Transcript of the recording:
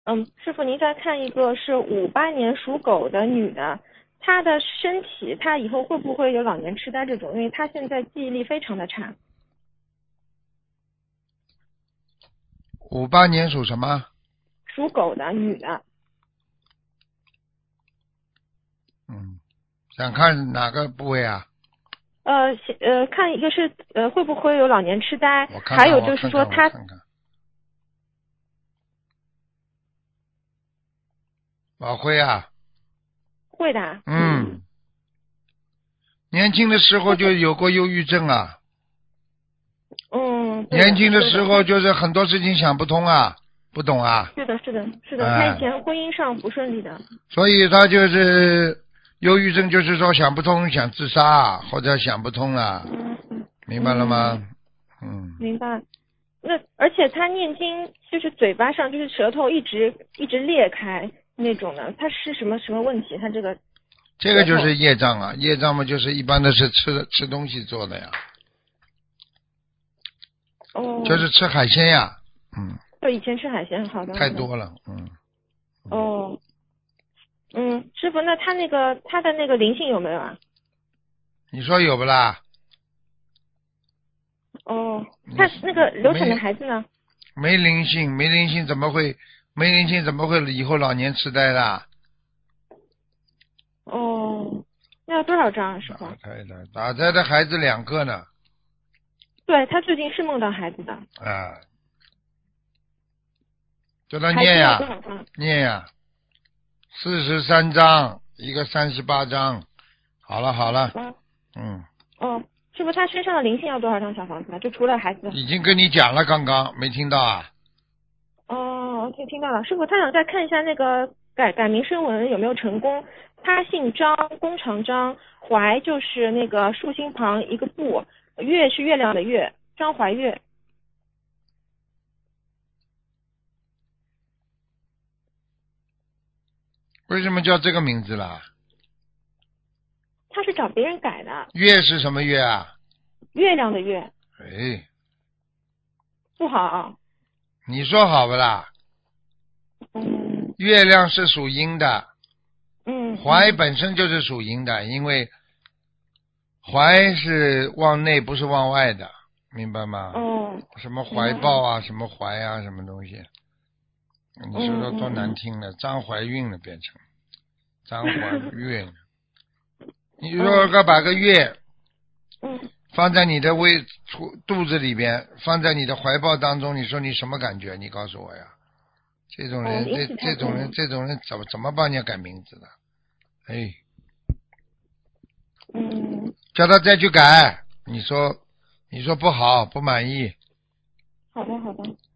师傅您再看一个是58年属狗的女的，她的身体，她以后会不会有老年痴呆这种？因为她现在记忆力非常的差。 58年属什么？ 属狗的女的， 嗯，想看哪个部位啊？ 看一个是会不会有老年痴呆， 我看看， 还有就是我看看，我说她看看。老灰啊， 会的啊。 嗯，年轻的时候就有过忧郁症啊， 对的， 年轻的是的， 时候就是很多事情想不通啊，不懂啊， 是的，是的，是的，她以哎， 前婚姻上不顺利的。 所以他就是忧郁症，就是说想不通，想自杀或者想不通了， 嗯明白了嗯， 吗？嗯， 明白。那而且她念经就是嘴巴上就是舌头一直裂开那种的，她是什么问题？她这个舌头。 这个就是业障啊，业障嘛，就是一般的是吃东西做的呀，就哦， 是吃海鲜呀， 对，以前吃海鲜，好的好的。 太多了， 哦，师傅，那他的那个灵性有没有啊？ 你说有不啦？ 哦， 你他那个流产的没孩子呢？ 没灵性，没灵性怎么会以后老年痴呆的？ 哦，那要多少张啊，师傅？ 打胎的孩子2个呢， 对，他最近是梦到孩子的。 啊，叫他孩子要多念呀， 少张？ 念呀，43章，一个38章，好了好了， 嗯， 嗯， 哦，师傅，他身上的灵性要多少张小房子呢？就除了孩子。 已经跟你讲了，刚刚没听到啊？ 哦听到了，师傅，他想再看一下那个改名声纹有没有成功。他姓张，弓长张，怀就是那个竖心旁一个部，月是月亮的月，张怀月。 为什么叫这个名字啦？ 他是找别人改的， 月是什么月啊？ 月亮的月。 哎， 不好啊。 你说好不啦？ 嗯月亮是属阴的，怀嗯嗯本身就是属阴的，因为怀是往内，不是往外的，明白吗？ 哦， 什么明白了。 怀抱啊，什么怀啊，什么东西？你说说多难嗯听了，张怀孕了变成张怀孕了。你说嗯把个月嗯放在你的肚子里边，放在你的怀抱当中，你说你什么感觉？你告诉我呀。这种人， 阴气太重了。 这种人怎么帮人家改名字的？哎， 嗯， 叫他再去改，你说不好，不满意， 好的好的。